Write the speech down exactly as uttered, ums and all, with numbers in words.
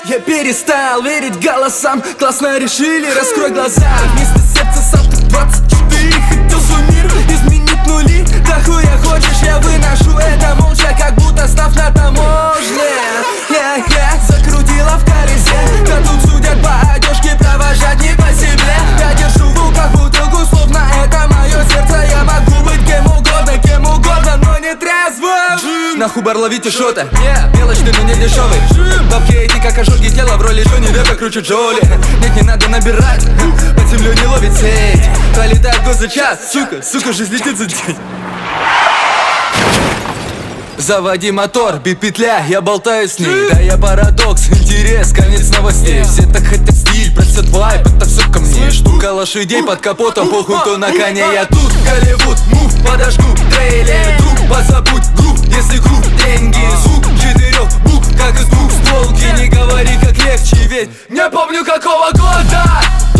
Я перестал верить голосам. Классно решили, раскрой глаза. Вместо сердца сам ты двадцать четыре. Хотел свой мир изменить нули. Да хуя хочешь, я выношу это молча, как будто став на таможне. Я-я, закрутила в колесе. Да тут судят по одежке, провожать не по себе. Я держу в руках бутылку, словно это мое сердце. Я могу быть кем угодно, кем угодно, но не трезвым. Нахуй бар, ловите шоты. Мелочный, но не дешевый. Бабки эти как ожоги тела в роли Джонни Деппа, круче Джоли. Нет, не надо набирать, под землю не ловит сеть. Пролетает год за час, сука, сука, жизнь летит за день. Заводи мотор, бит петля, я болтаю с ней. Да я парадокс, интерес, конец новостей. Все так хотят стиль, просят вайп, это все ко мне. Штука лошадей под капотом, похуй кто на коне. Я тут, Голливуд, мув, подожгу, трейлер. Друг, позабудь групп, если круг, деньги. Звук четырех букв, как из двух стволки. Не говори, как легче, ведь не помню какого года.